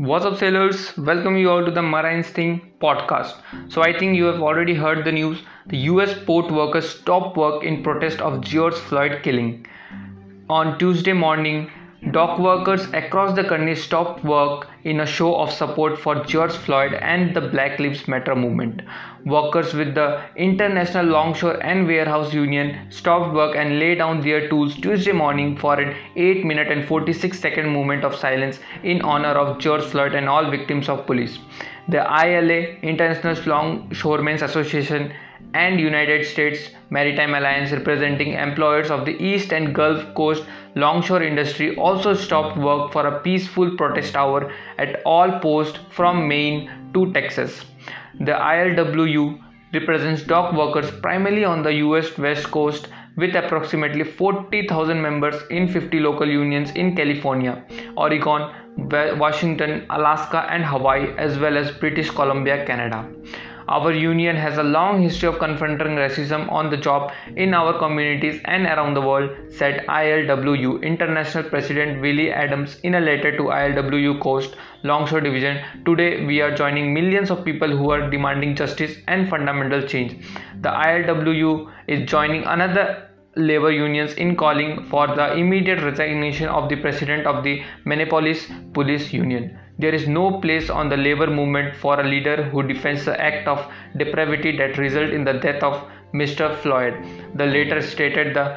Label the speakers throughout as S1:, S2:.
S1: What's up, sailors? Welcome you all to the Marine Thing podcast. So, I think you have already heard the news. The US port workers stopped work in protest of George Floyd killing. On Tuesday morning, dock workers across the country stopped work in a show of support for George Floyd and the Black Lives Matter movement. Workers with the International Longshore and Warehouse Union stopped work and laid down their tools Tuesday morning for an 8-minute and 46-second moment of silence in honor of George Floyd and all victims of police. The ILA, International Longshoremen's Association, and United States Maritime Alliance, representing employers of the East and Gulf Coast longshore industry, also stopped work for a peaceful protest hour at all posts from Maine to Texas. The ILWU represents dock workers primarily on the US West Coast, with approximately 40,000 members in 50 local unions in California, Oregon, Washington, Alaska and Hawaii, as well as British Columbia, Canada. Our union has a long history of confronting racism on the job in our communities and around the world, said ILWU International President Willie Adams in a letter to ILWU Coast Longshore Division. Today, we are joining millions of people who are demanding justice and fundamental change. The ILWU is joining another labor unions in calling for the immediate resignation of the president of the Minneapolis Police Union. There is no place on the labor movement for a leader who defends the act of depravity that resulted in the death of Mr. Floyd. The letter stated the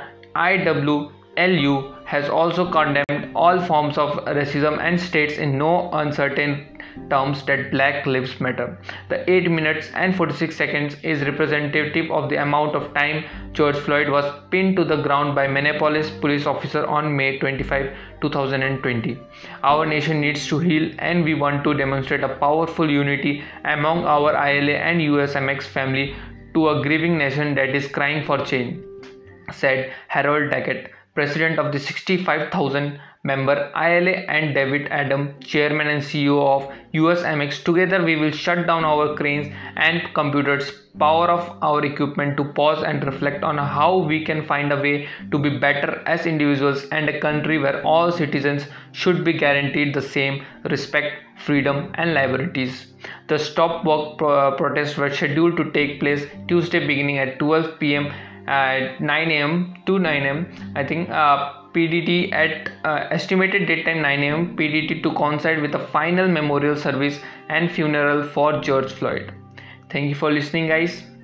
S1: IWLU has also condemned all forms of racism and states in no uncertain terms that Black Lives Matter. The 8 minutes and 46 seconds is representative of the amount of time George Floyd was pinned to the ground by Minneapolis police officer on May 25, 2020. Our nation needs to heal, and we want to demonstrate a powerful unity among our ILA and USMX family to a grieving nation that is crying for change, said Harold Daggett, president of the 65,000 member ILA, and David Adam, chairman and CEO of USMX. Together we will shut down our cranes and computers, power off our equipment to pause and reflect on how we can find a way to be better as individuals and a country where all citizens should be guaranteed the same respect, freedom and liberties. The stop work protests were scheduled to take place Tuesday beginning at 12 p.m. at 9 a.m. to 9 a.m. I think PDT at estimated date time 9 a.m. PDT to coincide with a final memorial service and funeral for George Floyd. Thank you for listening, guys.